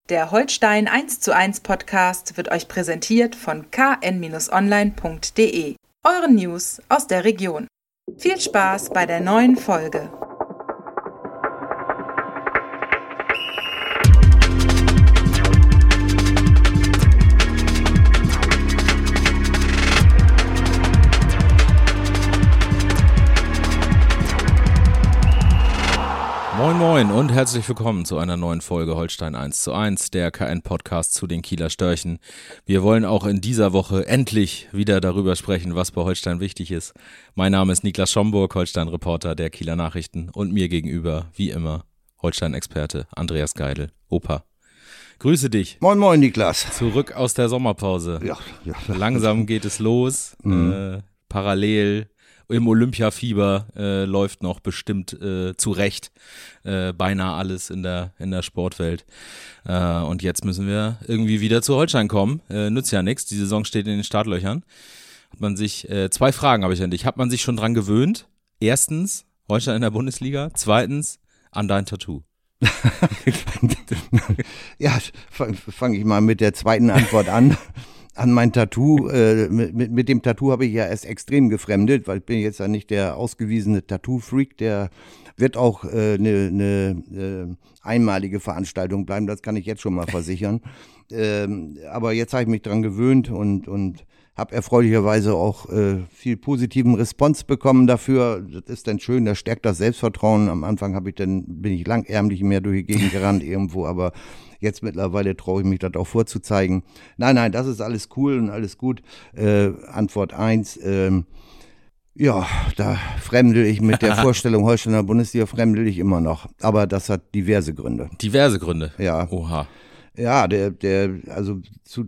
Der Holstein 1:1 Podcast wird euch präsentiert von kn-online.de, euren News aus der Region. Viel Spaß bei der neuen Folge. Moin Moin und herzlich willkommen zu einer neuen Folge Holstein 1:1, der KN-Podcast zu den Kieler Störchen. Wir wollen auch in dieser Woche endlich wieder darüber sprechen, was bei Holstein wichtig ist. Mein Name ist Niklas Schomburg, Holstein-Reporter der Kieler Nachrichten und mir gegenüber, wie immer, Holstein-Experte Andreas Geidel. Opa, grüße dich. Moin Moin Niklas. Zurück aus der Sommerpause. Ja. Langsam geht es los, parallel. Im Olympiafieber läuft noch bestimmt zurecht beinahe alles in der Sportwelt. Und jetzt müssen wir irgendwie wieder zu Holstein kommen. Nützt ja nichts, die Saison steht in den Startlöchern. Hat man sich, zwei Fragen habe ich an dich. Hat man sich schon dran gewöhnt? Erstens, Holstein in der Bundesliga. Zweitens, an dein Tattoo. Ja, fange ich mal mit der zweiten Antwort an. An mein Tattoo, mit dem Tattoo habe ich ja erst extrem gefremdet, weil ich bin jetzt ja nicht der ausgewiesene Tattoo-Freak, der wird auch eine einmalige Veranstaltung bleiben, das kann ich jetzt schon mal versichern. Aber jetzt habe ich mich dran gewöhnt und habe erfreulicherweise auch viel positiven Response bekommen dafür. Das ist dann schön, das stärkt das Selbstvertrauen. Am Anfang bin ich langärmlich mehr durch die Gegend gerannt irgendwo, aber jetzt mittlerweile traue ich mich das auch vorzuzeigen. Nein, das ist alles cool und alles gut. Antwort 1, ja, da fremdel ich mit der Vorstellung Holsteiner Bundesliga, fremdel ich immer noch. Aber das hat diverse Gründe. Diverse Gründe? Ja. Oha. Ja, also zu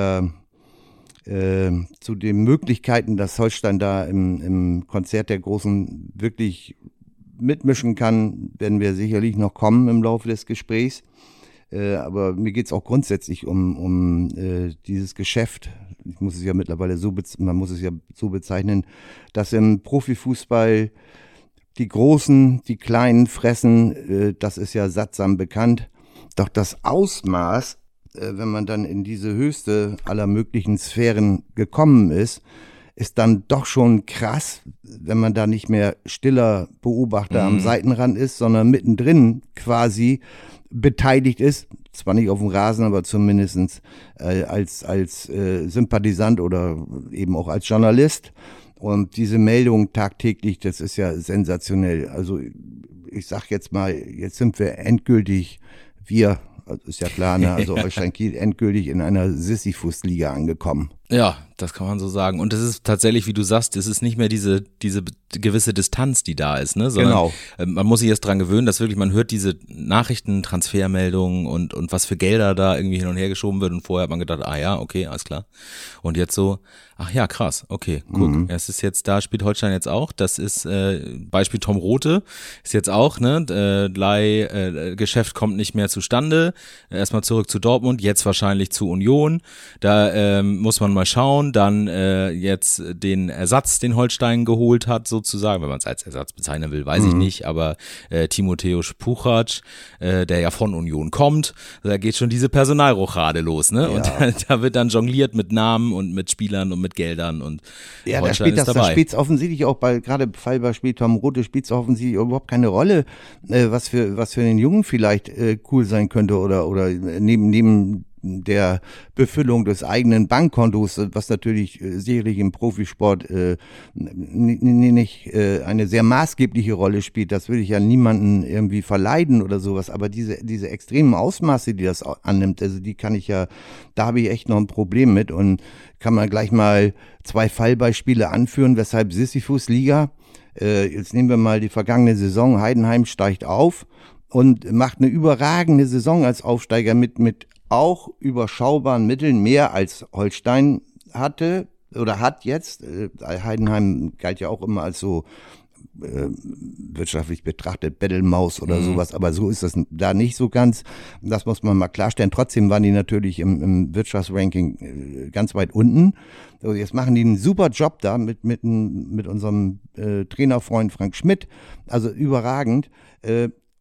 den Möglichkeiten, dass Holstein da im Konzert der Großen wirklich mitmischen kann, werden wir sicherlich noch kommen im Laufe des Gesprächs. Aber mir geht's auch grundsätzlich um dieses Geschäft. Ich muss es ja mittlerweile man muss es ja so bezeichnen, dass im Profifußball die Großen, die Kleinen fressen, das ist ja sattsam bekannt. Doch das Ausmaß, wenn man dann in diese höchste aller möglichen Sphären gekommen ist dann doch schon krass, wenn man da nicht mehr stiller Beobachter am Seitenrand ist, sondern mittendrin quasi beteiligt ist, zwar nicht auf dem Rasen, aber zumindest als Sympathisant oder eben auch als Journalist. Und diese Meldung tagtäglich, das ist ja sensationell. Also ich sag jetzt mal, jetzt sind wir endgültig, ist ja klar, ne? Also Holstein Kiel endgültig in einer Sisyphus-Liga angekommen. Ja, das kann man so sagen. Und es ist tatsächlich, wie du sagst, es ist nicht mehr diese gewisse Distanz, die da ist, ne? Sondern man muss sich jetzt dran gewöhnen, dass wirklich, man hört diese Nachrichten, Transfermeldungen und was für Gelder da irgendwie hin und her geschoben wird. Und vorher hat man gedacht, ja, okay, alles klar. Und jetzt so, ach ja, krass, okay, guck. Es ist jetzt, da spielt Holstein jetzt auch. Das ist Beispiel Tom Rothe, ist jetzt auch, ne? Geschäft kommt nicht mehr zustande. Erstmal zurück zu Dortmund, jetzt wahrscheinlich zu Union. Da muss man mal schauen. Dann jetzt den Ersatz, den Holstein geholt hat, sozusagen, wenn man es als Ersatz bezeichnen will, weiß ich nicht, aber Timotheus Puchac, der ja von Union kommt, da geht schon diese Personalrochade los, ne? Ja. Und da wird dann jongliert mit Namen und mit Spielern und mit Geldern und ja, da spielt es offensichtlich auch gerade Fallbeispiel Tom Rothe spielt es offensichtlich überhaupt keine Rolle, was für den Jungen vielleicht cool sein könnte oder neben der Befüllung des eigenen Bankkontos, was natürlich sicherlich im Profisport nicht eine sehr maßgebliche Rolle spielt, das will ich ja niemanden irgendwie verleiden oder sowas, aber diese extremen Ausmaße, die das annimmt, also da habe ich echt noch ein Problem mit und kann man gleich mal 2 Fallbeispiele anführen, weshalb Sisyphus-Liga, jetzt nehmen wir mal die vergangene Saison, Heidenheim steigt auf und macht eine überragende Saison als Aufsteiger mit auch überschaubaren Mitteln, mehr als Holstein hatte oder hat jetzt. Heidenheim galt ja auch immer als so wirtschaftlich betrachtet Bettelmaus oder sowas, aber so ist das da nicht so ganz. Das muss man mal klarstellen. Trotzdem waren die natürlich im Wirtschaftsranking ganz weit unten. Also jetzt machen die einen super Job da mit unserem Trainerfreund Frank Schmidt, also überragend.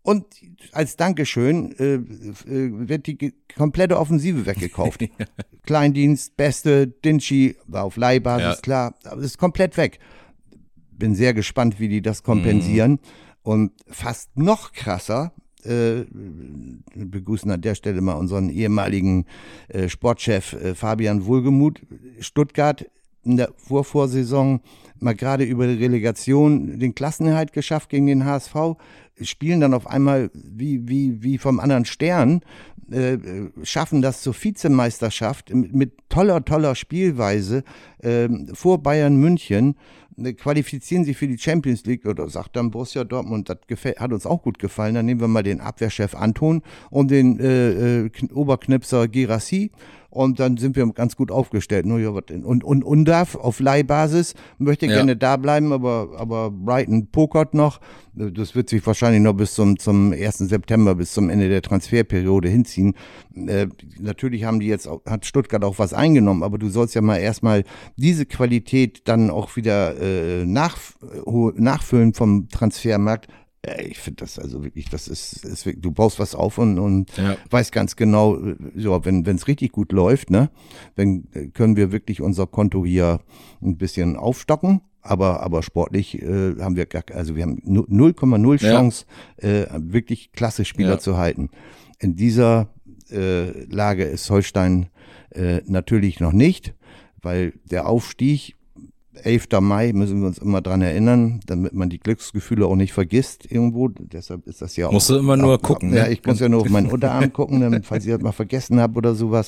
Und als Dankeschön wird die komplette Offensive weggekauft. Kleindienst, Beste, Dinci war auf Leihbasis, klar, aber es ist komplett weg. Bin sehr gespannt, wie die das kompensieren. Und fast noch krasser, wir begrüßen an der Stelle mal unseren ehemaligen Sportchef Fabian Wohlgemuth. Stuttgart in der Vorsaison mal gerade über die Relegation den Klassenerhalt geschafft gegen den HSV, spielen dann auf einmal wie vom anderen Stern, schaffen das zur Vizemeisterschaft mit toller Spielweise vor Bayern München, qualifizieren sich für die Champions League oder sagt dann Borussia Dortmund, das hat uns auch gut gefallen, dann nehmen wir mal den Abwehrchef Anton und den Oberknipser Guirassy und dann sind wir ganz gut aufgestellt. Und Undav auf Leihbasis möchte gerne da bleiben, aber Brighton pokert noch. Das wird sich wahrscheinlich noch bis zum 1. September, bis zum Ende der Transferperiode hinziehen. Natürlich hat Stuttgart auch was eingenommen, aber du sollst ja mal erstmal diese Qualität dann auch wieder nachfüllen vom Transfermarkt. Ich finde das also wirklich, das ist du baust was auf und weißt ganz genau, so, wenn es richtig gut läuft, ne, dann können wir wirklich unser Konto hier ein bisschen aufstocken. Aber sportlich haben wir wir haben 0,0 Chance, wirklich klasse Spieler zu halten. In dieser Lage ist Holstein natürlich noch nicht, weil der Aufstieg 11. Mai müssen wir uns immer dran erinnern, damit man die Glücksgefühle auch nicht vergisst irgendwo. Deshalb ist das ja auch. Musst du immer nur gucken. Ja, ich muss ja nur auf meinen Unterarm gucken, falls ich das mal vergessen habe oder sowas.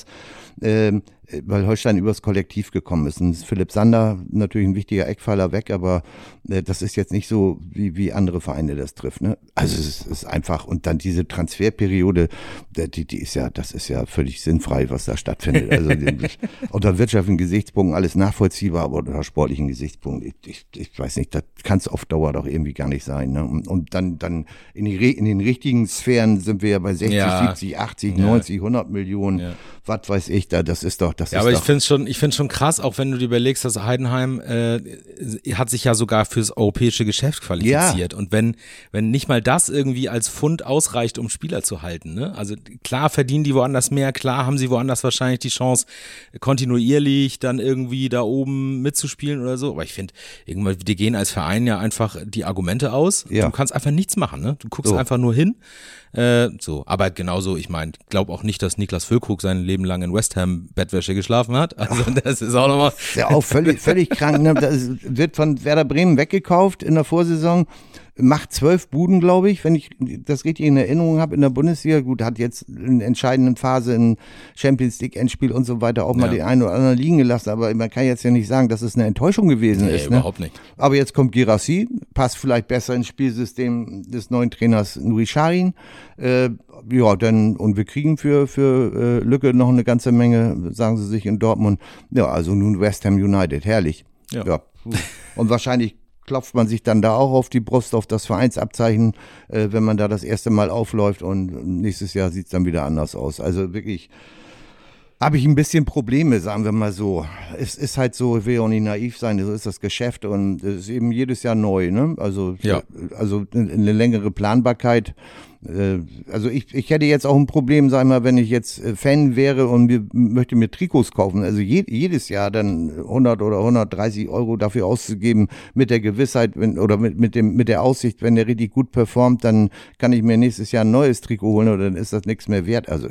Weil Holstein übers Kollektiv gekommen ist. Und Philipp Sander, natürlich ein wichtiger Eckpfeiler weg, aber das ist jetzt nicht so, wie andere Vereine das trifft. Ne? Also es ist einfach, und dann diese Transferperiode, das ist ja völlig sinnfrei, was da stattfindet. Also unter wirtschaftlichen Gesichtspunkten alles nachvollziehbar, aber unter sportlichen Gesichtspunkten, ich weiß nicht, das kann es auf Dauer doch irgendwie gar nicht sein. Ne? Und dann in den richtigen Sphären sind wir ja bei 60, 70, 80, 90, 100 Millionen, was weiß ich, das ist doch. Aber ich finde es schon krass, auch wenn du dir überlegst, dass Heidenheim hat sich ja sogar fürs europäische Geschäft qualifiziert. Und wenn nicht mal das irgendwie als Pfund ausreicht, um Spieler zu halten, ne? Also klar verdienen die woanders mehr, klar haben sie woanders wahrscheinlich die Chance, kontinuierlich dann irgendwie da oben mitzuspielen oder so. Aber ich finde, irgendwann, die gehen als Verein ja einfach die Argumente aus. Ja. Du kannst einfach nichts machen, ne? Du guckst einfach nur hin. Aber genauso, ich meine, glaube auch nicht, dass Niklas Füllkrug sein Leben lang in West Ham Bettwäsche geschlafen hat. Also das ist auch nochmal. Ja, auch völlig krank. Ne? Das wird von Werder Bremen weggekauft in der Vorsaison. Macht 12 Buden, glaube ich, wenn ich das richtig in Erinnerung habe, in der Bundesliga. Gut, hat jetzt in der entscheidenden Phase in Champions League Endspiel und so weiter auch mal den einen oder anderen liegen gelassen. Aber man kann jetzt ja nicht sagen, dass es eine Enttäuschung gewesen ist. Überhaupt nicht. Aber jetzt kommt Guirassy, passt vielleicht besser ins Spielsystem des neuen Trainers Nuri Sahin. Und wir kriegen für Lücke noch eine ganze Menge, sagen sie sich in Dortmund. Ja, also nun West Ham United, herrlich. Ja. Und wahrscheinlich klopft man sich dann da auch auf die Brust, auf das Vereinsabzeichen, wenn man da das erste Mal aufläuft, und nächstes Jahr sieht es dann wieder anders aus. Also wirklich habe ich ein bisschen Probleme, sagen wir mal so. Es ist halt so, ich will ja auch nicht naiv sein, so ist das Geschäft und es ist eben jedes Jahr neu, ne? Also eine längere Planbarkeit. Also ich hätte jetzt auch ein Problem, sag ich mal, wenn ich jetzt Fan wäre und möchte mir Trikots kaufen, also jedes Jahr dann 100 oder 130 Euro dafür auszugeben, mit der Gewissheit mit der Aussicht, wenn der richtig gut performt, dann kann ich mir nächstes Jahr ein neues Trikot holen oder dann ist das nichts mehr wert. Also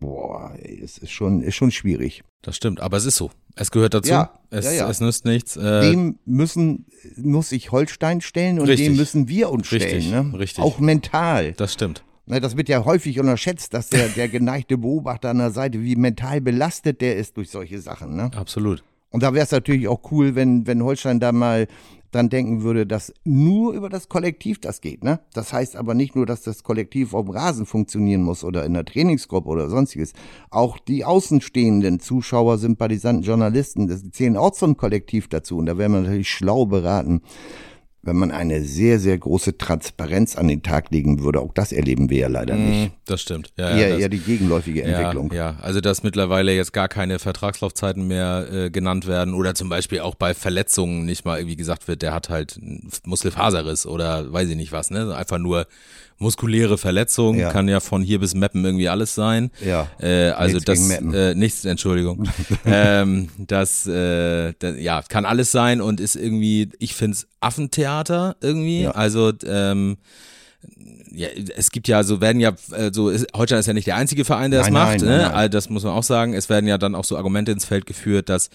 es ist schon schwierig. Das stimmt, aber es ist so. Es gehört dazu. Es nützt nichts. Dem muss sich Holstein stellen und dem müssen wir uns stellen. Ne? Richtig. Auch mental. Das stimmt. Das wird ja häufig unterschätzt, dass der geneigte Beobachter an der Seite, wie mental belastet der ist durch solche Sachen. Ne? Absolut. Und da wäre es natürlich auch cool, wenn Holstein da mal dran denken würde, dass nur über das Kollektiv das geht. Ne? Das heißt aber nicht nur, dass das Kollektiv auf dem Rasen funktionieren muss oder in der Trainingsgruppe oder sonstiges. Auch die außenstehenden Zuschauer, Sympathisanten, Journalisten, das zählen auch zum Kollektiv dazu. Und da wäre man natürlich schlau beraten, wenn man eine sehr, sehr große Transparenz an den Tag legen würde. Auch das erleben wir ja leider nicht. Das stimmt. Eher die gegenläufige Entwicklung. Ja, also dass mittlerweile jetzt gar keine Vertragslaufzeiten mehr genannt werden oder zum Beispiel auch bei Verletzungen nicht mal irgendwie gesagt wird, der hat halt einen Muskelfaserriss oder weiß ich nicht was, ne? Einfach nur muskuläre Verletzung, kann ja von hier bis Meppen irgendwie alles sein. Ja. Also nichts, Entschuldigung. Das kann alles sein und ist irgendwie, ich finde es Affentheater irgendwie. Ja. Also es gibt ja, Holstein ist ja nicht der einzige Verein, der das macht, ne? Nein. Das muss man auch sagen. Es werden ja dann auch so Argumente ins Feld geführt, dass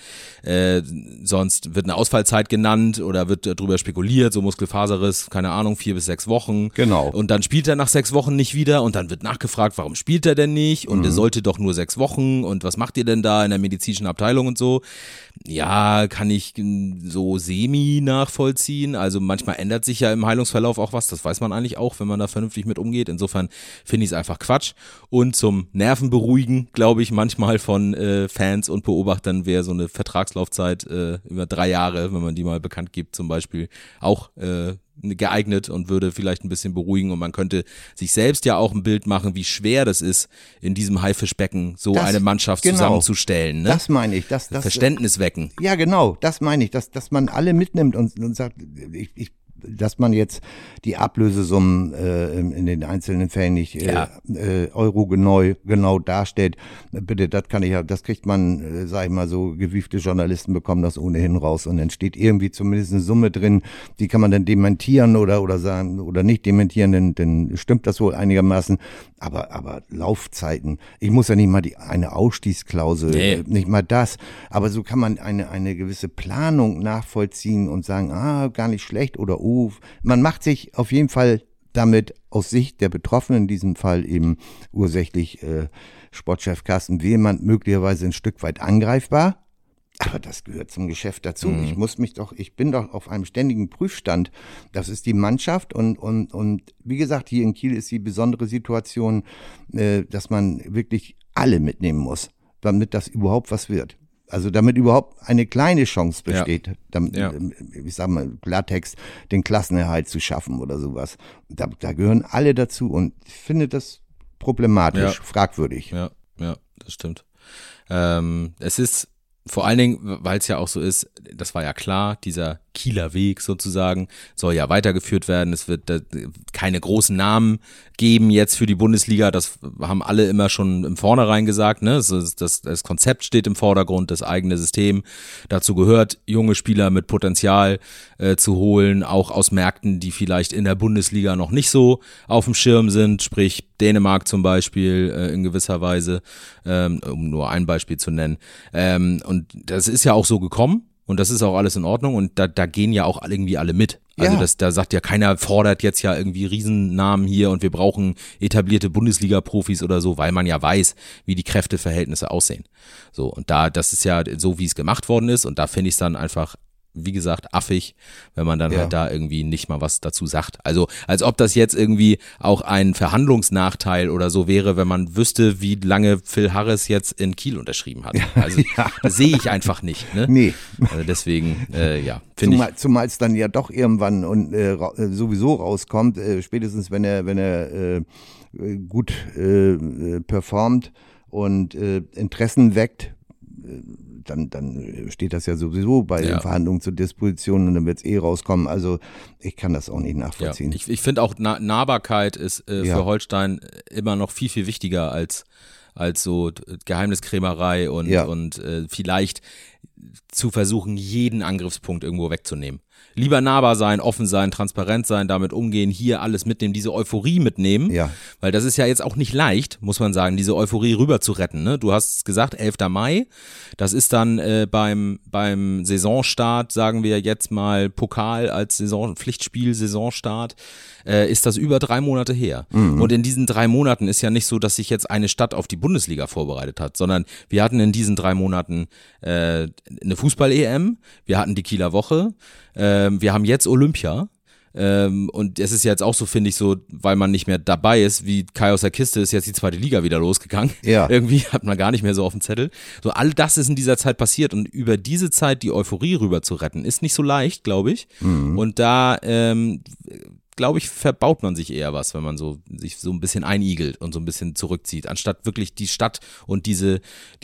sonst wird eine Ausfallzeit genannt oder wird darüber spekuliert, so Muskelfaserriss, keine Ahnung, 4 bis 6 Wochen. Genau. Und dann spielt er nach 6 Wochen nicht wieder und dann wird nachgefragt, warum spielt er denn nicht? Und er sollte doch nur 6 Wochen und was macht ihr denn da in der medizinischen Abteilung und so? Ja, kann ich so semi nachvollziehen. Also manchmal ändert sich ja im Heilungsverlauf auch was, das weiß man eigentlich auch, wenn man da vernünftig mit umgeht. Insofern finde ich es einfach Quatsch. Und zum Nervenberuhigen, glaube ich, manchmal von Fans und Beobachtern wäre so eine Vertragslaufzeit über 3 Jahre, wenn man die mal bekannt gibt, zum Beispiel auch geeignet und würde vielleicht ein bisschen beruhigen und man könnte sich selbst ja auch ein Bild machen, wie schwer das ist, in diesem Haifischbecken so eine Mannschaft zusammenzustellen. Ne? Das meine ich. Das Verständnis wecken. Ja, genau, das meine ich, dass man alle mitnimmt und sagt, dass man jetzt die Ablösesummen in den einzelnen Fällen nicht Euro genau darstellt. Bitte, das kriegt man, sag ich mal so, gewiefte Journalisten bekommen das ohnehin raus und dann steht irgendwie zumindest eine Summe drin, die kann man dann dementieren oder sagen oder nicht dementieren, denn stimmt das wohl einigermaßen. Aber Laufzeiten, ich muss ja nicht mal eine Ausstiegsklausel, nicht mal das, aber so kann man eine gewisse Planung nachvollziehen und sagen, gar nicht schlecht oder man macht sich auf jeden Fall damit aus Sicht der Betroffenen, in diesem Fall eben ursächlich Sportchef Carsten Wehlmann, möglicherweise ein Stück weit angreifbar. Aber das gehört zum Geschäft dazu. Ich bin doch auf einem ständigen Prüfstand. Das ist die Mannschaft und wie gesagt, hier in Kiel ist die besondere Situation, dass man wirklich alle mitnehmen muss, damit das überhaupt was wird. Also damit überhaupt eine kleine Chance besteht, ich sag mal Klartext, den Klassenerhalt zu schaffen oder sowas. Da gehören alle dazu und ich finde das problematisch, fragwürdig. Ja, das stimmt. Es ist vor allen Dingen, weil es ja auch so ist, das war ja klar, dieser Kieler Weg sozusagen soll ja weitergeführt werden. Es wird keine großen Namen geben jetzt für die Bundesliga. Das haben alle immer schon im Vornherein gesagt. Ne? Das Konzept steht im Vordergrund, das eigene System. Dazu gehört, junge Spieler mit Potenzial zu holen, auch aus Märkten, die vielleicht in der Bundesliga noch nicht so auf dem Schirm sind, sprich Dänemark zum Beispiel in gewisser Weise, um nur ein Beispiel zu nennen. Und das ist ja auch so gekommen. Und das ist auch alles in Ordnung und da gehen ja auch irgendwie alle mit. Also da sagt ja keiner, fordert jetzt ja irgendwie Riesennamen hier und wir brauchen etablierte Bundesliga-Profis oder so, weil man ja weiß, wie die Kräfteverhältnisse aussehen. So, und das ist ja so, wie es gemacht worden ist und da finde ich es dann einfach, wie gesagt, affig, wenn man dann halt da irgendwie nicht mal was dazu sagt. Also als ob das jetzt irgendwie auch ein Verhandlungsnachteil oder so wäre, wenn man wüsste, wie lange Phil Harris jetzt in Kiel unterschrieben hat. Also das sehe ich einfach nicht. Ne? Nee. Also deswegen, finde ich. Zumal es dann ja doch irgendwann und sowieso rauskommt, spätestens wenn er gut performt und Interessen weckt, dann steht das ja sowieso bei den Verhandlungen zur Disposition und dann wird es rauskommen. Also ich kann das auch nicht nachvollziehen. Ja, ich finde auch Nahbarkeit ist für Holstein immer noch viel, viel wichtiger als so Geheimniskrämerei und vielleicht zu versuchen, jeden Angriffspunkt irgendwo wegzunehmen. Lieber nahbar sein, offen sein, transparent sein, damit umgehen, hier alles mitnehmen, diese Euphorie mitnehmen, weil das ist ja jetzt auch nicht leicht, muss man sagen, diese Euphorie rüber zu retten. Ne? Du hast gesagt, 11. Mai, das ist dann beim Saisonstart, sagen wir jetzt mal Pokal als Pflichtspiel, Saisonstart, ist das über 3 Monate her. Mhm. Und in diesen 3 Monaten ist ja nicht so, dass sich jetzt eine Stadt auf die Bundesliga vorbereitet hat, sondern wir hatten in diesen 3 Monaten eine Fußball-EM, wir hatten die Kieler Woche, wir haben jetzt Olympia. Und es ist jetzt auch so, finde ich, so, weil man nicht mehr dabei ist, wie Kai aus der Kiste ist jetzt die zweite Liga wieder losgegangen. Ja. Irgendwie hat man gar nicht mehr so auf dem Zettel. So, all das ist in dieser Zeit passiert und über diese Zeit die Euphorie rüber zu retten, ist nicht so leicht, glaube ich. Und da, glaube ich, verbaut man sich eher was, wenn man sich so ein bisschen einigelt und so ein bisschen zurückzieht, anstatt wirklich die Stadt und diese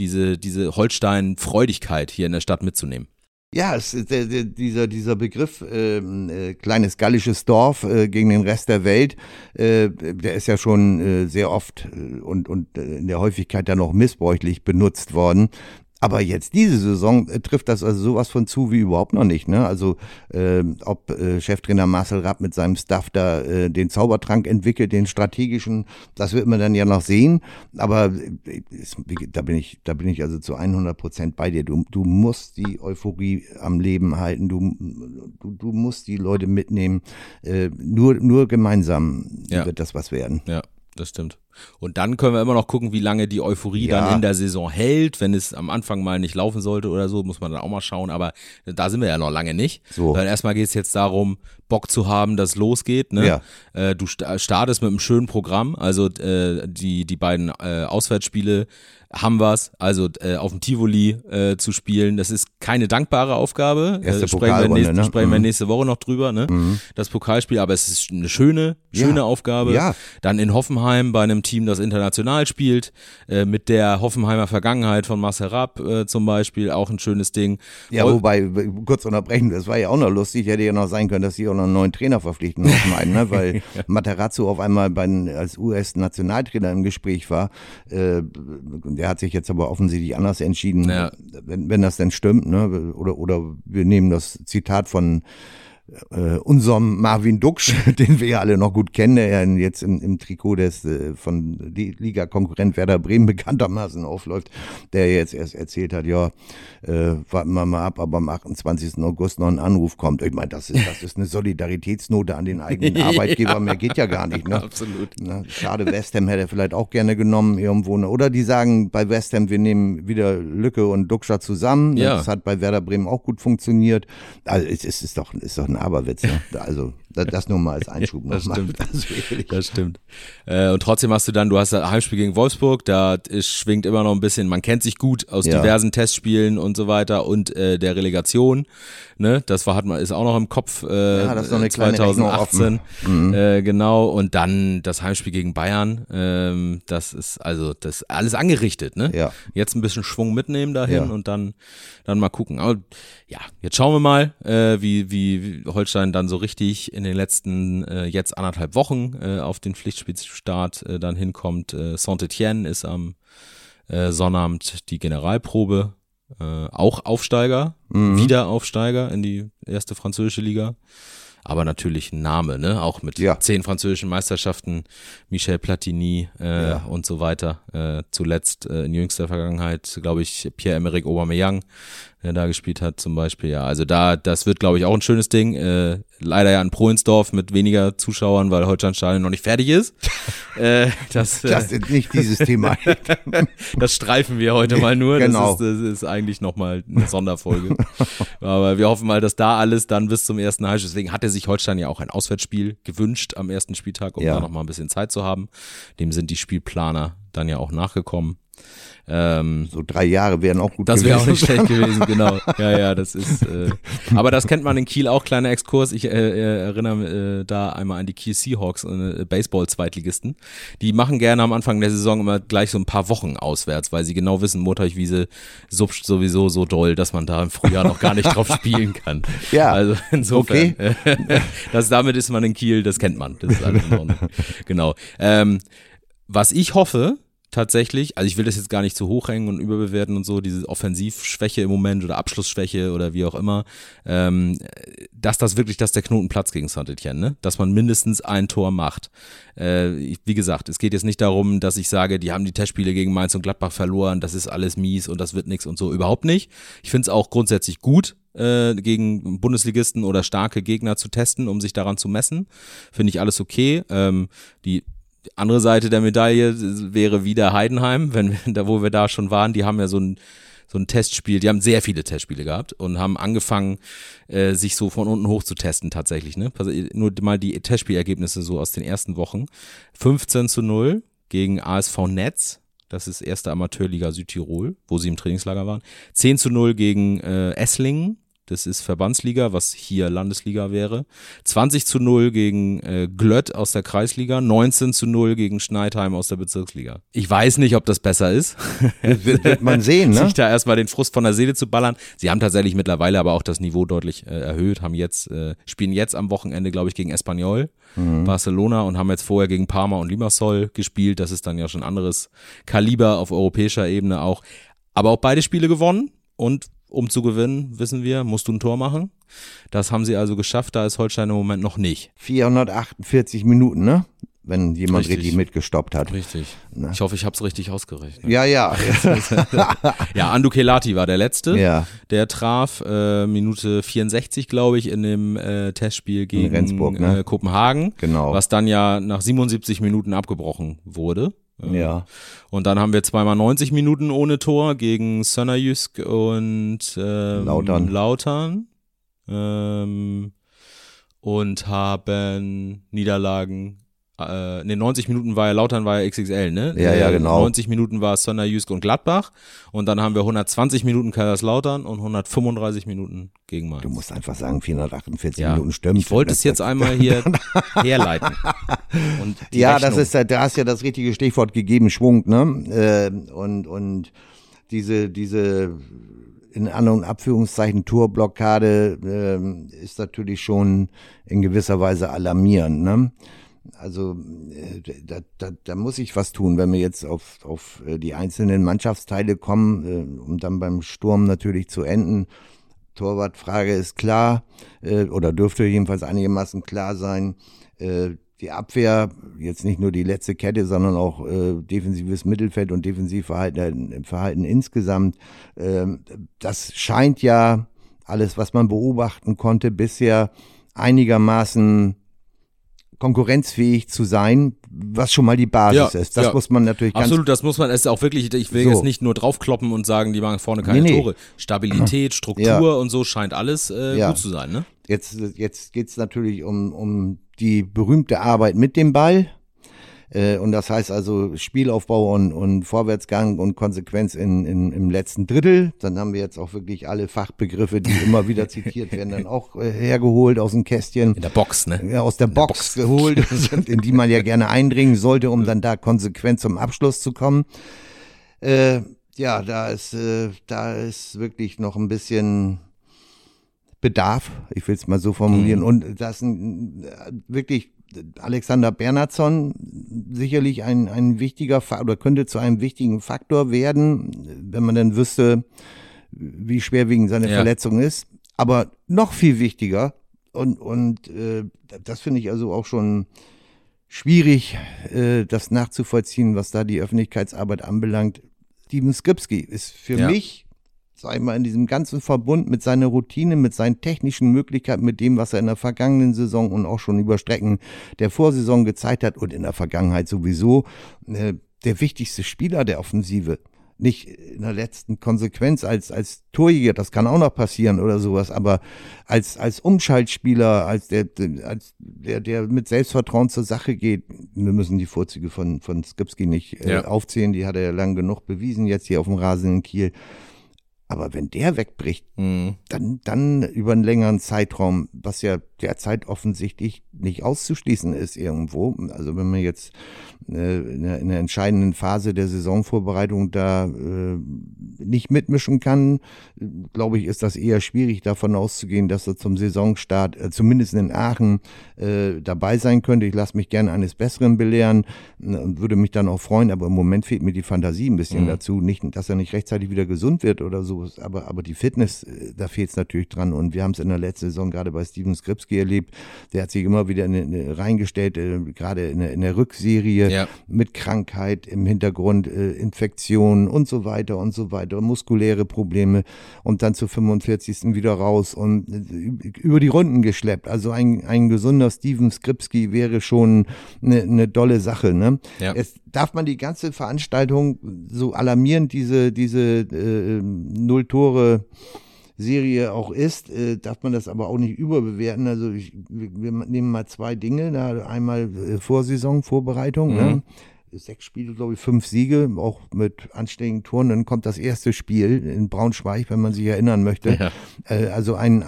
Holstein-Freudigkeit hier in der Stadt mitzunehmen. Ja, dieser Begriff kleines gallisches Dorf gegen den Rest der Welt, der ist ja schon sehr oft und in der Häufigkeit dann auch missbräuchlich benutzt worden. Aber jetzt diese Saison trifft das also sowas von zu wie überhaupt noch nicht, ne? Also ob Cheftrainer Marcel Rapp mit seinem Staff da den Zaubertrank entwickelt, den strategischen, das wird man dann ja noch sehen. Aber da bin ich also zu 100% bei dir. Du musst die Euphorie am Leben halten. Du musst die Leute mitnehmen. Nur gemeinsam wird das was werden. Ja, das stimmt. Und dann können wir immer noch gucken, wie lange die Euphorie dann in der Saison hält. Wenn es am Anfang mal nicht laufen sollte oder so, muss man dann auch mal schauen. Aber da sind wir ja noch lange nicht. So. Weil erstmal geht es jetzt darum, Bock zu haben, dass es losgeht. Ne? Ja. Du startest mit einem schönen Programm. Also die beiden Auswärtsspiele haben wir's. Also auf dem Tivoli zu spielen, das ist keine dankbare Aufgabe. Sprechen wir nächste Woche noch drüber, ne? Das Pokalspiel. Aber es ist eine schöne Aufgabe. Ja. Dann in Hoffenheim bei einem Team, das international spielt, mit der Hoffenheimer Vergangenheit von Marcel Rapp zum Beispiel, auch ein schönes Ding. Ja, wobei, kurz unterbrechen, das war ja auch noch lustig, hätte ja noch sein können, dass sie auch noch einen neuen Trainer verpflichten Hoffenheim, ne? Weil Materazzo auf einmal als US-Nationaltrainer im Gespräch war. Der hat sich jetzt aber offensichtlich anders entschieden, wenn das denn stimmt, ne? Oder wir nehmen das Zitat von unserem Marvin Duksch, den wir ja alle noch gut kennen, der ja jetzt im Trikot von Liga-Konkurrent Werder Bremen bekanntermaßen aufläuft, der jetzt erst erzählt hat, warten wir mal ab, aber am 28. August noch ein Anruf kommt. Ich meine, das ist eine Solidaritätsnote an den eigenen Arbeitgeber, mehr geht ja gar nicht. Ne? Absolut. Na, schade, West Ham hätte er vielleicht auch gerne genommen irgendwo. Oder die sagen bei West Ham, wir nehmen wieder Lücke und Duxcher zusammen. Ja. Das hat bei Werder Bremen auch gut funktioniert. Also es ist doch ein Aberwitz. Ne? Also das nur mal als Einschub. Das stimmt. Und trotzdem hast du hast ein Heimspiel gegen Wolfsburg, da schwingt immer noch ein bisschen, man kennt sich gut aus diversen Testspielen und so weiter und der Relegation. Ne? Das ist auch noch im Kopf. Das ist noch eine 2018. Genau. Und dann das Heimspiel gegen Bayern. Das ist alles angerichtet. Ne? Ja. Jetzt ein bisschen Schwung mitnehmen dahin und dann mal gucken. Aber ja, jetzt schauen wir mal, wie Holstein dann so richtig in den letzten jetzt 1,5 Wochen auf den Pflichtspielstart dann hinkommt. Saint-Étienne ist am Sonnabend die Generalprobe. Auch Aufsteiger, wieder Aufsteiger in die erste französische Liga. Aber natürlich ein Name, ne? Auch mit 10 französischen Meisterschaften, Michel Platini und so weiter. Zuletzt in jüngster Vergangenheit, glaube ich, Pierre-Emerick Aubameyang, der da gespielt hat zum Beispiel. Ja, also das wird, glaube ich, auch ein schönes Ding. Leider ja in Prohensdorf mit weniger Zuschauern, weil Holsteinstadion noch nicht fertig ist. Das ist nicht dieses Thema. Das streifen wir heute mal nur. Genau. Das ist eigentlich nochmal eine Sonderfolge. Aber wir hoffen mal, dass da alles dann bis zum ersten Heimspiel. Deswegen hatte sich Holstein ja auch ein Auswärtsspiel gewünscht am ersten Spieltag, um da nochmal ein bisschen Zeit zu haben. Dem sind die Spielplaner dann ja auch nachgekommen. So 3 Jahre wären auch gut gewesen. Das wäre auch nicht schlecht gewesen, genau. Ja, das ist, aber das kennt man in Kiel auch, kleiner Exkurs. Ich erinnere da einmal an die Kiel Seahawks, Baseball-Zweitligisten. Die machen gerne am Anfang der Saison immer gleich so ein paar Wochen auswärts, weil sie genau wissen, Montagswiese suppt sowieso so doll, dass man da im Frühjahr noch gar nicht drauf spielen kann. Ja. Also insofern, damit ist man in Kiel, das kennt man. Das ist alles in Ordnung. Genau. Was ich hoffe, tatsächlich, also ich will das jetzt gar nicht zu hoch hängen und überbewerten und so, diese Offensivschwäche im Moment oder Abschlussschwäche oder wie auch immer, dass der Knoten platzt gegen Saint-Étienne, ne? Dass man mindestens ein Tor macht. Wie gesagt, es geht jetzt nicht darum, dass ich sage, die haben die Testspiele gegen Mainz und Gladbach verloren, das ist alles mies und das wird nichts und so, überhaupt nicht. Ich finde es auch grundsätzlich gut, gegen Bundesligisten oder starke Gegner zu testen, um sich daran zu messen. Finde ich alles okay. Die andere Seite der Medaille wäre wieder Heidenheim, wo wir da schon waren. Die haben ja so so ein Testspiel, die haben sehr viele Testspiele gehabt und haben angefangen, sich so von unten hoch zu testen tatsächlich, ne? Also nur mal die Testspielergebnisse so aus den ersten Wochen. 15-0 gegen ASV Netz, das ist erste Amateurliga Südtirol, wo sie im Trainingslager waren. 10-0 gegen Esslingen. Das ist Verbandsliga, was hier Landesliga wäre. 20-0 gegen Glött aus der Kreisliga. 19-0 gegen Schneidheim aus der Bezirksliga. Ich weiß nicht, ob das besser ist. Wird man sehen, ne? Sich da erstmal den Frust von der Seele zu ballern. Sie haben tatsächlich mittlerweile aber auch das Niveau deutlich erhöht, spielen jetzt am Wochenende, glaube ich, gegen Espanyol, Barcelona und haben jetzt vorher gegen Parma und Limassol gespielt. Das ist dann ja schon anderes Kaliber auf europäischer Ebene auch. Aber auch beide Spiele gewonnen und um zu gewinnen, wissen wir, musst du ein Tor machen. Das haben sie also geschafft, da ist Holstein im Moment noch nicht. 448 Minuten, ne? Wenn jemand richtig mitgestoppt hat. Richtig. Ne? Ich hoffe, ich habe es richtig ausgerechnet. Ja. Ja, Andu Kelati war der Letzte. Ja. Der traf Minute 64, glaube ich, in dem Testspiel gegen Rendsburg, ne? Kopenhagen. Genau. Was dann ja nach 77 Minuten abgebrochen wurde. Ja. Und dann haben wir zweimal 90 Minuten ohne Tor gegen Sønderjysk und Lautern. Und haben Niederlagen. 90 Minuten war ja Lautern, war ja XXL, ne? Ja, genau. 90 Minuten war Sønderjysk und Gladbach und dann haben wir 120 Minuten Kaiserslautern und 135 Minuten gegen Mainz. Du musst einfach sagen, 448 Minuten stimmt. Ich wollte es jetzt einmal hier herleiten. Und ja, Rechnung. Da hast ja das richtige Stichwort gegeben, Schwung, ne? Und diese in An- und Abführungszeichen Torblockade ist natürlich schon in gewisser Weise alarmierend, ne? Also da muss ich was tun, wenn wir jetzt auf die einzelnen Mannschaftsteile kommen, um dann beim Sturm natürlich zu enden. Torwartfrage ist klar oder dürfte jedenfalls einigermaßen klar sein. Die Abwehr, jetzt nicht nur die letzte Kette, sondern auch defensives Mittelfeld und Defensivverhalten insgesamt. Das scheint ja alles, was man beobachten konnte, bisher einigermaßen konkurrenzfähig zu sein, was schon mal die Basis ist. Das muss man natürlich absolut, das muss man, es ist auch wirklich, ich will jetzt nicht nur draufkloppen und sagen, die machen vorne keine Tore. Stabilität, Struktur und so scheint alles gut zu sein, ne? Jetzt geht's natürlich um die berühmte Arbeit mit dem Ball. Und das heißt also Spielaufbau und Vorwärtsgang und Konsequenz im letzten Drittel. Dann haben wir jetzt auch wirklich alle Fachbegriffe, die immer wieder zitiert werden, dann auch hergeholt aus dem Kästchen. In der Box, ne? Ja, aus der Box geholt, in die man ja gerne eindringen sollte, um dann da konsequent zum Abschluss zu kommen. Da ist wirklich noch ein bisschen Bedarf, ich will es mal so formulieren. Und das ist wirklich Alexander Bernhardsson sicherlich ein wichtiger Faktor oder könnte zu einem wichtigen Faktor werden, wenn man dann wüsste, wie schwerwiegend seine Verletzung ist. Aber noch viel wichtiger und das finde ich also auch schon schwierig, das nachzuvollziehen, was da die Öffentlichkeitsarbeit anbelangt. Steven Skripski ist für mich, sag ich mal, in diesem ganzen Verbund mit seiner Routine, mit seinen technischen Möglichkeiten, mit dem, was er in der vergangenen Saison und auch schon über Strecken der Vorsaison gezeigt hat und in der Vergangenheit sowieso, der wichtigste Spieler der Offensive. Nicht in der letzten Konsequenz als Torjäger, das kann auch noch passieren oder sowas, aber als Umschaltspieler, als der mit Selbstvertrauen zur Sache geht. Wir müssen die Vorzüge von Skripski nicht aufzählen, die hat er ja lang genug bewiesen, jetzt hier auf dem Rasen in Kiel. Aber wenn der wegbricht, dann über einen längeren Zeitraum, was ja derzeit offensichtlich nicht auszuschließen ist irgendwo. Also wenn man jetzt in der entscheidenden Phase der Saisonvorbereitung da nicht mitmischen kann, glaube ich, ist das eher schwierig, davon auszugehen, dass er zum Saisonstart, zumindest in Aachen, dabei sein könnte. Ich lasse mich gerne eines Besseren belehren und würde mich dann auch freuen, aber im Moment fehlt mir die Fantasie ein bisschen dazu. Nicht, dass er nicht rechtzeitig wieder gesund wird oder so, aber die Fitness, da fehlt es natürlich dran. Und wir haben es in der letzten Saison gerade bei Steven Skripski erlebt. Der hat sich immer wieder reingestellt, gerade in der Rückserie mit Krankheit im Hintergrund, Infektionen und so weiter. weitere muskuläre Probleme und dann zur 45. wieder raus und über die Runden geschleppt. Also ein gesunder Steven Skripski wäre schon eine dolle Sache. Ne? Ja. Darf man die ganze Veranstaltung, so alarmierend diese 0 Tore Serie auch ist, darf man das aber auch nicht überbewerten. Also wir nehmen mal 2 Dinge. Da einmal Vorbereitung. Ne? 6 Spiele, glaube ich, 5 Siege, auch mit anständigen Toren. Dann kommt das erste Spiel in Braunschweig, wenn man sich erinnern möchte. Ja. Also ein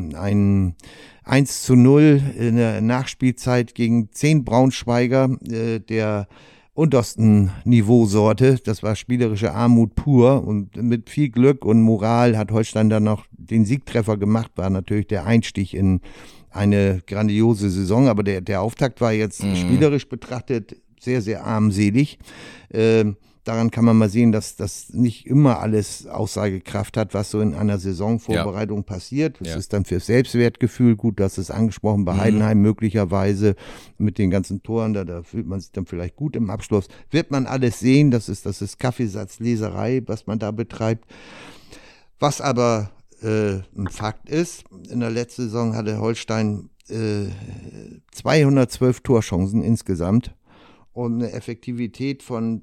1:0 in der Nachspielzeit gegen 10 Braunschweiger, der untersten Niveausorte. Das war spielerische Armut pur und mit viel Glück und Moral hat Holstein dann noch den Siegtreffer gemacht, war natürlich der Einstieg in eine grandiose Saison, aber der Auftakt war jetzt spielerisch betrachtet sehr, sehr armselig. Daran kann man mal sehen, dass das nicht immer alles Aussagekraft hat, was so in einer Saisonvorbereitung passiert. Das ist dann fürs Selbstwertgefühl gut, dass es angesprochen bei Heidenheim möglicherweise mit den ganzen Toren, da fühlt man sich dann vielleicht gut im Abschluss. Wird man alles sehen, das ist Kaffeesatzleserei, was man da betreibt. Was aber ein Fakt ist, in der letzten Saison hatte Holstein 212 Torchancen insgesamt. Und eine Effektivität von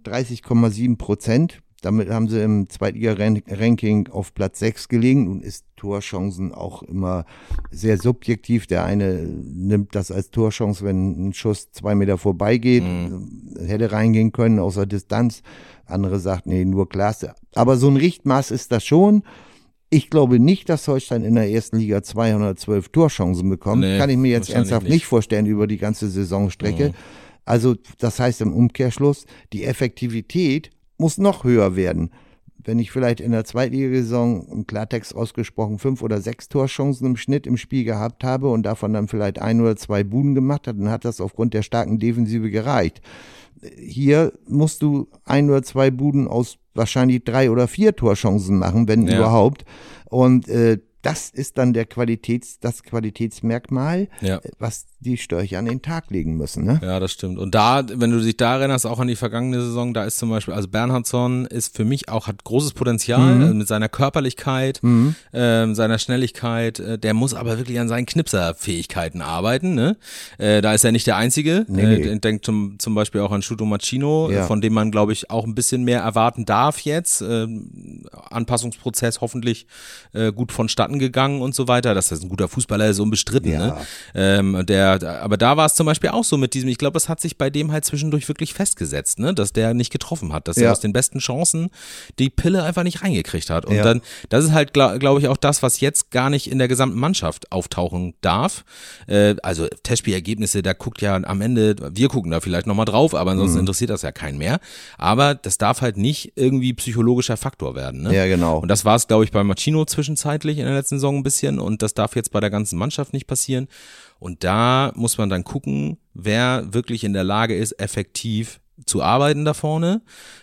30,7%. Damit haben sie im Zweitliga-Ranking auf Platz 6 gelegen. Nun ist Torchancen auch immer sehr subjektiv. Der eine nimmt das als Torchance, wenn ein Schuss 2 Meter vorbeigeht, hätte reingehen können außer Distanz. Andere sagt, nee, nur Klasse. Aber so ein Richtmaß ist das schon. Ich glaube nicht, dass Holstein in der ersten Liga 212 Torchancen bekommt. Nee, kann ich mir jetzt ernsthaft nicht vorstellen über die ganze Saisonstrecke. Also das heißt im Umkehrschluss, die Effektivität muss noch höher werden. Wenn ich vielleicht in der Zweitligasaison im Klartext ausgesprochen 5 oder 6 Torchancen im Schnitt im Spiel gehabt habe und davon dann vielleicht 1 oder 2 Buden gemacht habe, dann hat das aufgrund der starken Defensive gereicht. Hier musst du 1 oder 2 Buden aus wahrscheinlich 3 oder 4 Torchancen machen, wenn überhaupt. Und das ist dann das Qualitätsmerkmal, was die Störche an den Tag legen müssen. Ne? Ja, das stimmt. Und da, wenn du dich da erinnerst, auch an die vergangene Saison, da ist zum Beispiel, also Bernhardsson ist für mich auch, hat großes Potenzial mit seiner Körperlichkeit, seiner Schnelligkeit, der muss aber wirklich an seinen Knipserfähigkeiten arbeiten. Ne? Da ist er nicht der Einzige. Nee. Denkt zum Beispiel auch an Shuto Machino, von dem man, glaube ich, auch ein bisschen mehr erwarten darf jetzt. Anpassungsprozess hoffentlich gut vonstatten gegangen und so weiter, dass das ein guter Fußballer ist, unbestritten. Ja. Ne? Aber da war es zum Beispiel auch so mit diesem, ich glaube, das hat sich bei dem halt zwischendurch wirklich festgesetzt, ne? Dass der nicht getroffen hat, dass er aus den besten Chancen die Pille einfach nicht reingekriegt hat. Und dann, das ist halt, glaube ich, auch das, was jetzt gar nicht in der gesamten Mannschaft auftauchen darf. Also Testspielergebnisse, da guckt ja am Ende, wir gucken da vielleicht nochmal drauf, aber ansonsten interessiert das ja keinen mehr. Aber das darf halt nicht irgendwie psychologischer Faktor werden. Ne? Ja, genau. Und das war es, glaube ich, bei Machino zwischenzeitlich in der letzten Saison ein bisschen und das darf jetzt bei der ganzen Mannschaft nicht passieren. Und da muss man dann gucken, wer wirklich in der Lage ist, effektiv zu arbeiten da vorne.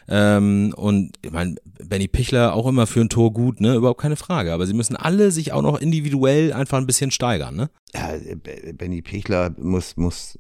Und ich meine, Benny Pichler auch immer für ein Tor gut, ne? Überhaupt keine Frage. Aber sie müssen alle sich auch noch individuell einfach ein bisschen steigern, ne? Ja, Benny Pichler muss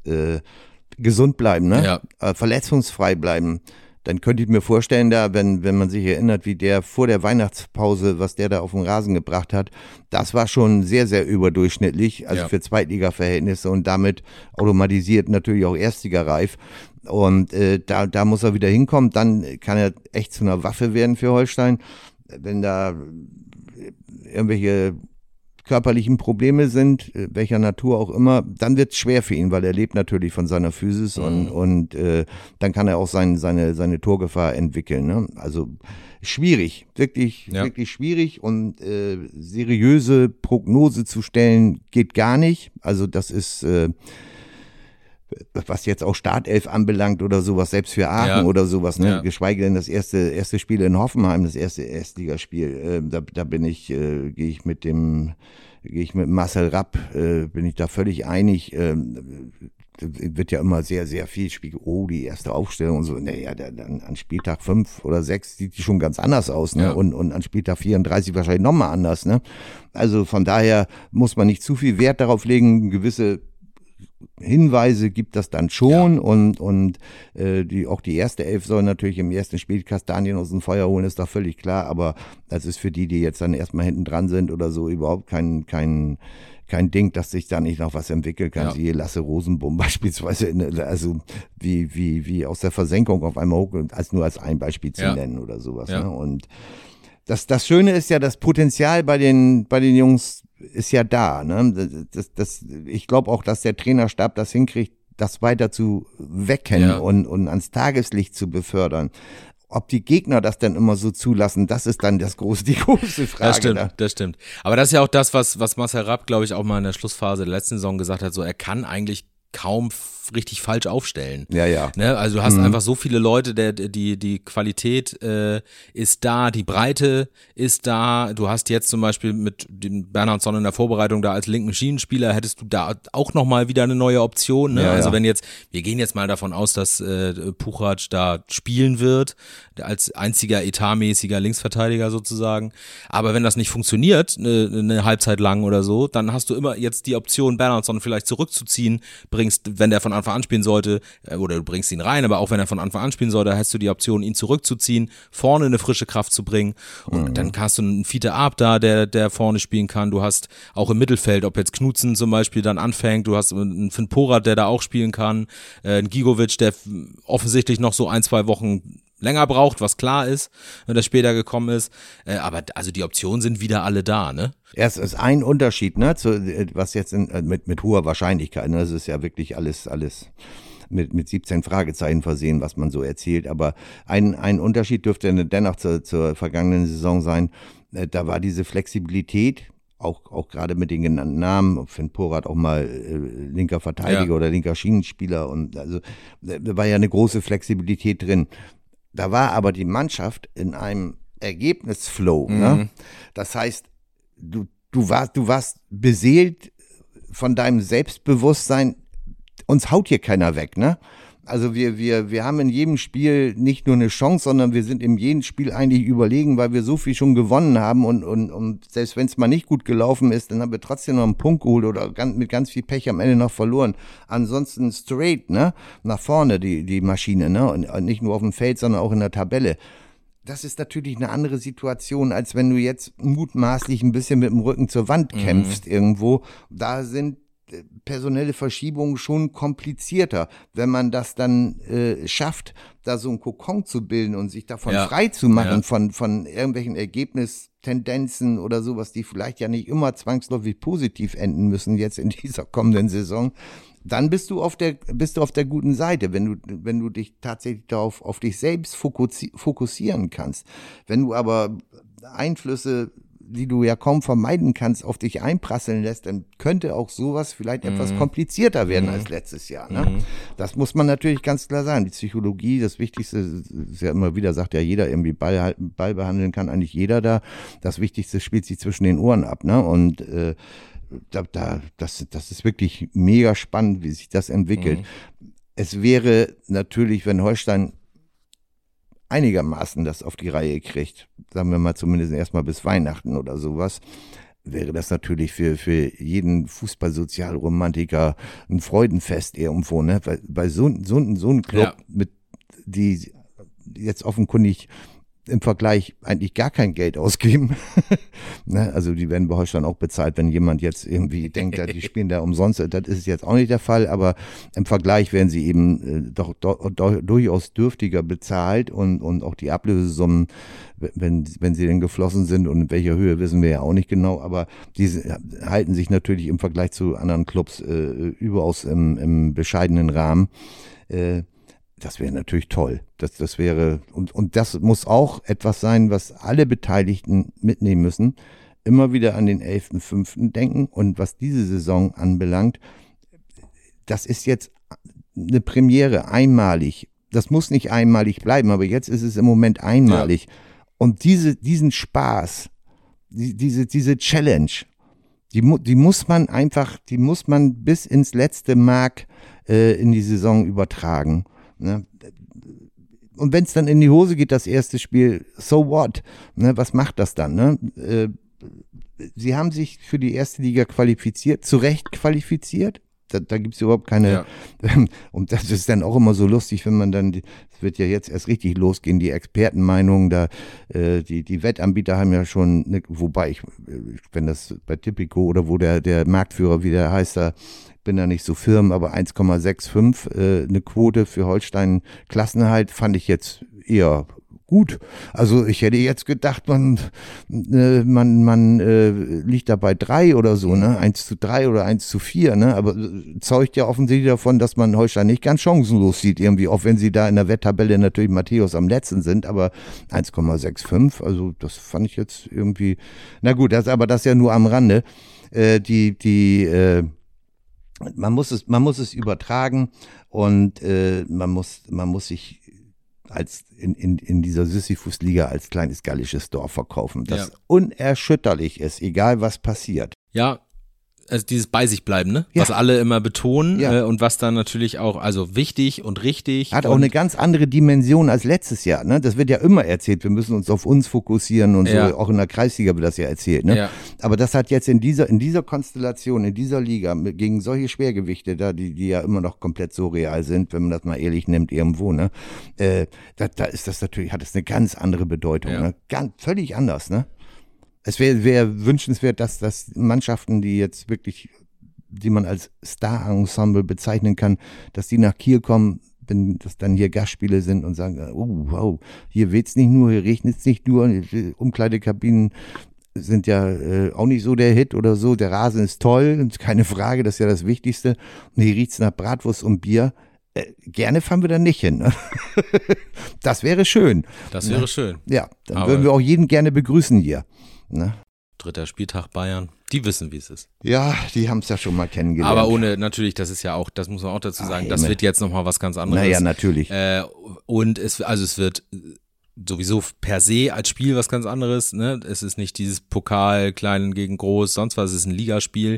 gesund bleiben, ne? Ja. Verletzungsfrei bleiben. Dann könnte ich mir vorstellen, da, wenn man sich erinnert, wie der vor der Weihnachtspause, was der da auf den Rasen gebracht hat, das war schon sehr, sehr überdurchschnittlich, also für Zweitliga-Verhältnisse und damit automatisiert natürlich auch erstligareif. Und da muss er wieder hinkommen, dann kann er echt zu einer Waffe werden für Holstein. Wenn da irgendwelche körperlichen Probleme sind, welcher Natur auch immer, dann wird es schwer für ihn, weil er lebt natürlich von seiner Physis und dann kann er auch seine Torgefahr entwickeln. Ne? Also schwierig, wirklich schwierig und seriöse Prognose zu stellen geht gar nicht. Also das ist was jetzt auch Startelf anbelangt oder sowas, selbst für Aachen oder sowas, ne? Ja. Geschweige denn das erste Spiel in Hoffenheim, das erste Erstligaspiel, da gehe ich mit Marcel Rapp, bin ich da völlig einig, wird ja immer sehr, sehr viel Spiel, die erste Aufstellung und so, naja, dann an Spieltag 5 oder 6 sieht die schon ganz anders aus, ne? Ja. Und an Spieltag 34 wahrscheinlich nochmal anders, ne? Also von daher muss man nicht zu viel Wert darauf legen, gewisse Hinweise gibt das dann schon und auch die erste Elf soll natürlich im ersten Spiel Kastanien aus dem Feuer holen, ist doch völlig klar, aber das ist für die jetzt dann erstmal hinten dran sind oder so, überhaupt kein Ding, dass sich da nicht noch was entwickeln kann. Siehe Lasse Rosenbohm beispielsweise, also wie aus der Versenkung auf einmal hoch, nur als ein Beispiel zu nennen oder sowas. Ne? Und das Schöne ist ja, das Potenzial bei den Jungs ist ja da. Ne? Ich glaube auch, dass der Trainerstab das hinkriegt, das weiter zu wecken und ans Tageslicht zu befördern. Ob die Gegner das dann immer so zulassen, das ist dann die große Frage. Das stimmt. Aber das ist ja auch das, was Marcel Rapp, glaube ich, auch mal in der Schlussphase der letzten Saison gesagt hat, so er kann eigentlich kaum richtig falsch aufstellen. Ja. Ne? Also du hast einfach so viele Leute, die Qualität ist da, die Breite ist da. Du hast jetzt zum Beispiel mit dem Bernhardsson in der Vorbereitung da als linken Schienenspieler, hättest du da auch nochmal wieder eine neue Option. Ne? Also wenn jetzt, wir gehen jetzt mal davon aus, dass Puchac da spielen wird, als einziger etatmäßiger Linksverteidiger sozusagen. Aber wenn das nicht funktioniert, eine Halbzeit lang oder so, dann hast du immer jetzt die Option, Bernhardsson vielleicht zurückzuziehen, wenn der von Anfang an spielen sollte, oder du bringst ihn rein, aber auch wenn er von Anfang an spielen sollte, hast du die Option, ihn zurückzuziehen, vorne eine frische Kraft zu bringen und dann hast du einen Fiete Ab da, der vorne spielen kann, du hast auch im Mittelfeld, ob jetzt Knudsen zum Beispiel dann anfängt, du hast einen Finn Porat, der da auch spielen kann, einen Gigovic, der offensichtlich noch so 1-2 Wochen länger braucht, was klar ist, wenn der später gekommen ist. Aber also die Optionen sind wieder alle da, ne? Es ist ein Unterschied, ne, was jetzt mit hoher Wahrscheinlichkeit, ne, das ist ja wirklich alles mit 17 Fragezeichen versehen, was man so erzählt. Aber ein Unterschied dürfte dennoch zur vergangenen Saison sein. Da war diese Flexibilität, auch gerade mit den genannten Namen, Finn Porat auch mal linker Verteidiger oder linker Schienenspieler, und also da war ja eine große Flexibilität drin. Da war aber die Mannschaft in einem Ergebnisflow. Ne? Das heißt, du warst beseelt von deinem Selbstbewusstsein. Uns haut hier keiner weg, ne? Also wir haben in jedem Spiel nicht nur eine Chance, sondern wir sind in jedem Spiel eigentlich überlegen, weil wir so viel schon gewonnen haben und selbst wenn es mal nicht gut gelaufen ist, dann haben wir trotzdem noch einen Punkt geholt oder mit ganz viel Pech am Ende noch verloren. Ansonsten straight, ne? Nach vorne die Maschine, ne? Und nicht nur auf dem Feld, sondern auch in der Tabelle. Das ist natürlich eine andere Situation, als wenn du jetzt mutmaßlich ein bisschen mit dem Rücken zur Wand kämpfst irgendwo. Da sind personelle Verschiebungen schon komplizierter. Wenn man das dann schafft, da so einen Kokon zu bilden und sich davon frei zu machen, von irgendwelchen Ergebnistendenzen oder sowas, die vielleicht ja nicht immer zwangsläufig positiv enden müssen jetzt in dieser kommenden Saison, dann bist du auf der guten Seite, wenn du dich tatsächlich darauf auf dich selbst fokussieren kannst. Wenn du aber Einflüsse, die du ja kaum vermeiden kannst, auf dich einprasseln lässt, dann könnte auch sowas vielleicht etwas komplizierter werden als letztes Jahr. Ne? Das muss man natürlich ganz klar sagen. Die Psychologie, das Wichtigste ist ja immer wieder, sagt ja jeder, irgendwie Ball behandeln kann eigentlich jeder da. Das Wichtigste spielt sich zwischen den Ohren ab. Ne? Und das ist wirklich mega spannend, wie sich das entwickelt. Es wäre natürlich, wenn Holstein einigermaßen das auf die Reihe kriegt, sagen wir mal zumindest erstmal bis Weihnachten oder sowas, wäre das natürlich für jeden Fußballsozialromantiker ein Freudenfest irgendwo, ne? Bei so einem Club, die jetzt offenkundig im Vergleich eigentlich gar kein Geld ausgeben. Ne? Also die werden bei Holstein auch bezahlt, wenn jemand jetzt irgendwie denkt, die spielen da umsonst. Das ist jetzt auch nicht der Fall, aber im Vergleich werden sie eben doch durchaus dürftiger bezahlt und auch die Ablösesummen, wenn sie denn geflossen sind und in welcher Höhe, wissen wir ja auch nicht genau, aber diese halten sich natürlich im Vergleich zu anderen Clubs überaus im bescheidenen Rahmen. Das wäre natürlich toll. Das wäre, und das muss auch etwas sein, was alle Beteiligten mitnehmen müssen. Immer wieder an den 11.05. denken. Und was diese Saison anbelangt, das ist jetzt eine Premiere, einmalig. Das muss nicht einmalig bleiben, aber jetzt ist es im Moment einmalig. Ja. Und diesen Spaß, diese Challenge, die muss man bis ins letzte Mark in die Saison übertragen. Ne? Und wenn es dann in die Hose geht, das erste Spiel, so what? Ne? Was macht das dann? Ne? Sie haben sich für die erste Liga qualifiziert, zu Recht qualifiziert. Da gibt es überhaupt keine, und das ist dann auch immer so lustig, wenn man dann, es wird ja jetzt erst richtig losgehen, die Expertenmeinungen, die Wettanbieter haben ja schon, wobei wenn das bei Tipico oder wo der Marktführer, wie der heißt, da bin da nicht so firm, aber 1,65 eine Quote für Holstein Klassenerhalt fand ich jetzt eher gut. Also ich hätte jetzt gedacht, man liegt da bei 3 oder so, ne? 1:3 oder 1:4, ne? Aber zeugt ja offensichtlich davon, dass man Holstein nicht ganz chancenlos sieht irgendwie, auch wenn sie da in der Wetttabelle natürlich Matthäus am letzten sind, aber 1,65, also das fand ich jetzt irgendwie, na gut, das ja nur am Rande. Man muss es übertragen und man muss sich als in dieser Sisyphus-Liga als kleines gallisches Dorf verkaufen, das unerschütterlich ist, egal was passiert. Ja, also dieses bei sich bleiben, ne? Was alle immer betonen und was dann natürlich auch, also wichtig und richtig. Hat auch eine ganz andere Dimension als letztes Jahr, ne? Das wird ja immer erzählt, wir müssen uns auf uns fokussieren und so, auch in der Kreisliga wird das ja erzählt, ne? Ja. Aber das hat jetzt in dieser Konstellation, in dieser Liga, gegen solche Schwergewichte da, die ja immer noch komplett surreal sind, wenn man das mal ehrlich nimmt irgendwo, ne? Da ist das natürlich, hat es eine ganz andere Bedeutung, ne? Völlig anders, ne? Es wäre wünschenswert, dass Mannschaften, die jetzt wirklich, die man als Star-Ensemble bezeichnen kann, dass die nach Kiel kommen, wenn das dann hier Gastspiele sind und sagen, oh, wow, hier weht's nicht nur, hier regnet's nicht nur, Umkleidekabinen sind ja auch nicht so der Hit oder so, der Rasen ist toll, keine Frage, das ist ja das Wichtigste. Und hier riecht's nach Bratwurst und Bier. Gerne fahren wir da nicht hin. Ne? Das wäre schön. Das wäre schön. Ja, dann würden wir auch jeden gerne begrüßen hier. Ne? 3. Spieltag Bayern, die wissen, wie es ist. Ja, die haben es ja schon mal kennengelernt. Aber ohne, natürlich, das ist ja auch, das muss man auch dazu sagen, das wird jetzt nochmal was ganz anderes. Naja, natürlich. Und es wird sowieso per se als Spiel was ganz anderes, ne? Es ist nicht dieses Pokal, klein gegen groß, sonst was, es ist ein Ligaspiel.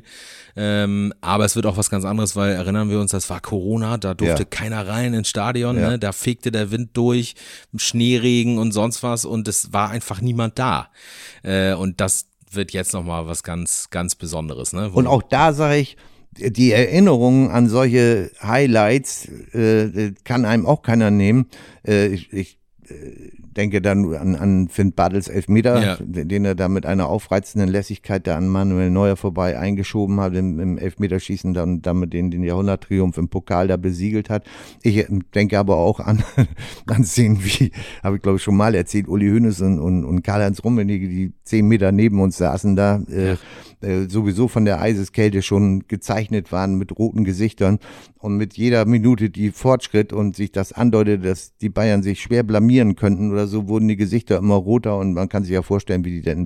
Aber es wird auch was ganz anderes, weil erinnern wir uns, das war Corona, da durfte keiner rein ins Stadion, ne? Da fegte der Wind durch, Schneeregen und sonst was und es war einfach niemand da. Und das wird jetzt nochmal was ganz, ganz Besonderes, ne? Und auch da sage ich, die Erinnerungen an solche Highlights kann einem auch keiner nehmen. Ich denke dann an Finn Bartels Elfmeter, den er da mit einer aufreizenden Lässigkeit da an Manuel Neuer vorbei eingeschoben hat im Elfmeterschießen und damit den Jahrhunderttriumph im Pokal da besiegelt hat. Ich denke aber auch an Szenen wie, habe ich glaube ich schon mal erzählt, Uli Hoeneß und Karl-Heinz Rummenigge, die 10 Meter neben uns saßen da, sowieso von der Eiseskälte schon gezeichnet waren mit roten Gesichtern und mit jeder Minute, die Fortschritt und sich das andeutet, dass die Bayern sich schwer blamieren könnten oder so, wurden die Gesichter immer roter und man kann sich ja vorstellen, wie die denn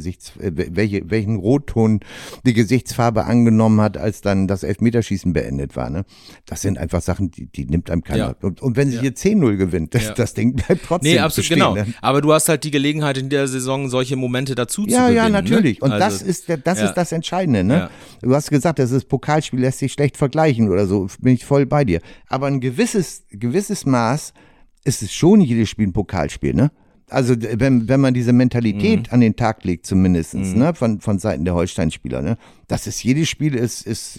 welchen Rotton die Gesichtsfarbe angenommen hat, als dann das Elfmeterschießen beendet war. Ne? Das sind einfach Sachen, die nimmt einem keiner. Ja. Und wenn sie hier 10-0 gewinnt, das Ding bleibt trotzdem absolut bestehen, genau. Ne? Aber du hast halt die Gelegenheit in der Saison, solche Momente dazu zu gewinnen. Ja, natürlich. Ne? Und also, das ist das Entscheidende. Ne? Ja. Du hast gesagt, das ist Pokalspiel, lässt sich schlecht vergleichen oder so. Bin ich voll bei dir. Aber ein gewisses Maß ist es schon jedes Spiel ein Pokalspiel, ne? Also wenn man diese Mentalität an den Tag legt, zumindest, ne, von Seiten der Holstein-Spieler, ne, dass es jedes Spiel ist,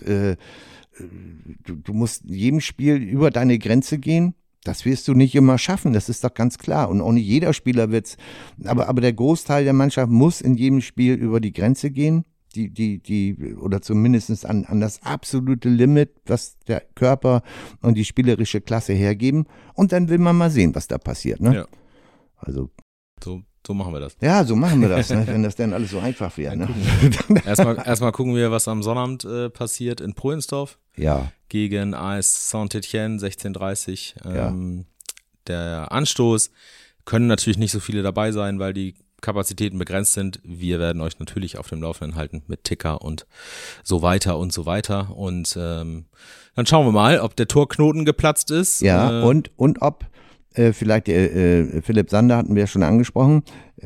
du musst in jedem Spiel über deine Grenze gehen. Das wirst du nicht immer schaffen, das ist doch ganz klar. Und auch nicht jeder Spieler wird's, aber der Großteil der Mannschaft muss in jedem Spiel über die Grenze gehen. Oder zumindest an das absolute Limit, was der Körper und die spielerische Klasse hergeben. Und dann will man mal sehen, was da passiert. Ne? Ja. Also. So machen wir das. Ja, so machen wir das, ne? Wenn das dann alles so einfach wäre. Ne? Erstmal gucken wir, was am Sonnabend passiert in Pohlensdorf. Ja. Gegen AS Saint-Étienne, 16:30. Der Anstoß. Können natürlich nicht so viele dabei sein, weil die Kapazitäten begrenzt sind. Wir werden euch natürlich auf dem Laufenden halten mit Ticker und so weiter und so weiter. Und dann schauen wir mal, ob der Torknoten geplatzt ist. Ja, und ob vielleicht Philipp Sander hatten wir ja schon angesprochen,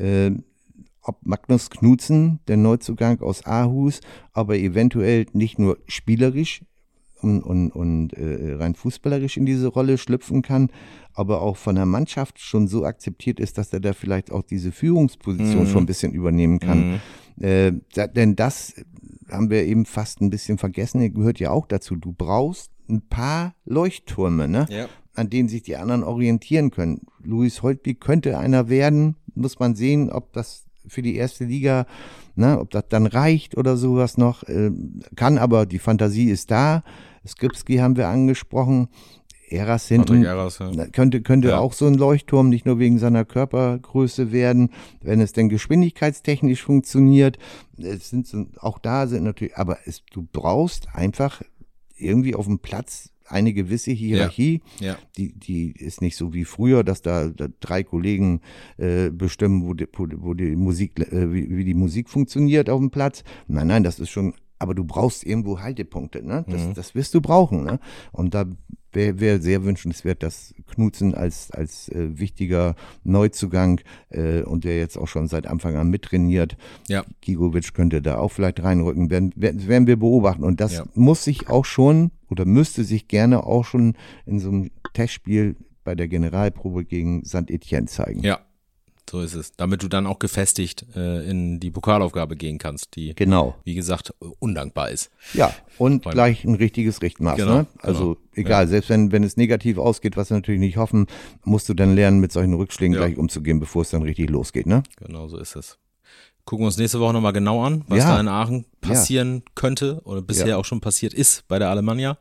ob Magnus Knudsen, der Neuzugang aus Aarhus, aber eventuell nicht nur spielerisch und rein fußballerisch in diese Rolle schlüpfen kann, aber auch von der Mannschaft schon so akzeptiert ist, dass er da vielleicht auch diese Führungsposition schon ein bisschen übernehmen kann. Denn das haben wir eben fast ein bisschen vergessen, gehört ja auch dazu, du brauchst ein paar Leuchttürme, ne? Ja. An denen sich die anderen orientieren können. Louis Holtby könnte einer werden, muss man sehen, ob das für die erste Liga, ne, ob das dann reicht oder sowas noch, kann, aber die Fantasie ist da. Skripski haben wir angesprochen, Eras hinten, könnte auch so ein Leuchtturm, nicht nur wegen seiner Körpergröße werden, wenn es denn geschwindigkeitstechnisch funktioniert. Auch da sind natürlich, aber du brauchst einfach irgendwie auf dem Platz eine gewisse Hierarchie, die ist nicht so wie früher, dass da 3 Kollegen bestimmen, wo die Musik, wie die Musik funktioniert auf dem Platz. Nein, das ist schon, aber du brauchst irgendwo Haltepunkte, ne? Das wirst du brauchen, ne? Und da wäre sehr wünschenswert, dass Knudsen als wichtiger Neuzugang und der jetzt auch schon seit Anfang an mittrainiert, Gigovic könnte da auch vielleicht reinrücken, werden wir beobachten. Und das muss sich auch schon oder müsste sich gerne auch schon in so einem Testspiel bei der Generalprobe gegen Saint-Étienne zeigen. Ja, so ist es. Damit du dann auch gefestigt in die Pokalaufgabe gehen kannst, die, wie gesagt, undankbar ist. Ja, und gleich ein richtiges Richtmaß. Ne? Also egal, selbst wenn es negativ ausgeht, was wir natürlich nicht hoffen, musst du dann lernen, mit solchen Rückschlägen gleich umzugehen, bevor es dann richtig losgeht. Ne? Genau, so ist es. Gucken wir uns nächste Woche nochmal genau an, was da in Aachen passieren könnte oder bisher auch schon passiert ist bei der Alemannia.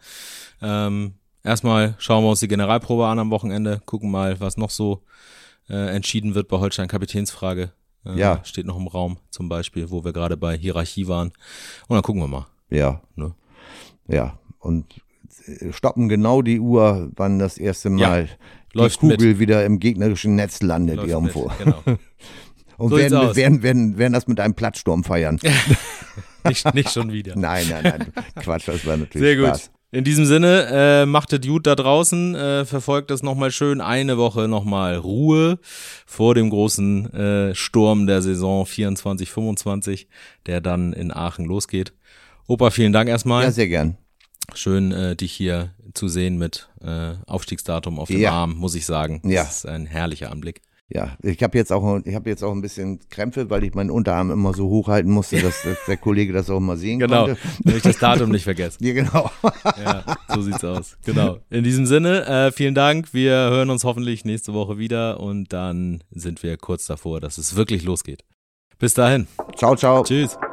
Erstmal schauen wir uns die Generalprobe an am Wochenende, gucken mal, was noch so entschieden wird bei Holstein. Kapitänsfrage steht noch im Raum zum Beispiel, wo wir gerade bei Hierarchie waren. Und dann gucken wir mal. Ja. Ne? Ja, und stoppen genau die Uhr, wann das erste Mal die Kugel wieder im gegnerischen Netz landet irgendwo. Genau. Und so werden das mit einem Platzsturm feiern. nicht schon wieder. Nein. Quatsch, das war natürlich sehr Spaß. Gut. In diesem Sinne, macht es gut da draußen, verfolgt es nochmal schön, eine Woche nochmal Ruhe vor dem großen Sturm der Saison 24/25, der dann in Aachen losgeht. Opa, vielen Dank erstmal. Ja, sehr gern. Schön, dich hier zu sehen mit Aufstiegsdatum auf dem Arm, muss ich sagen. Das ist ein herrlicher Anblick. Ja, ich habe jetzt auch ein bisschen Krämpfe, weil ich meinen Unterarm immer so hochhalten musste, dass der Kollege das auch mal sehen konnte. Genau, damit ich das Datum nicht vergesse. Ja, genau. Ja, so sieht's aus. Genau. In diesem Sinne, vielen Dank. Wir hören uns hoffentlich nächste Woche wieder und dann sind wir kurz davor, dass es wirklich losgeht. Bis dahin. Ciao. Tschüss.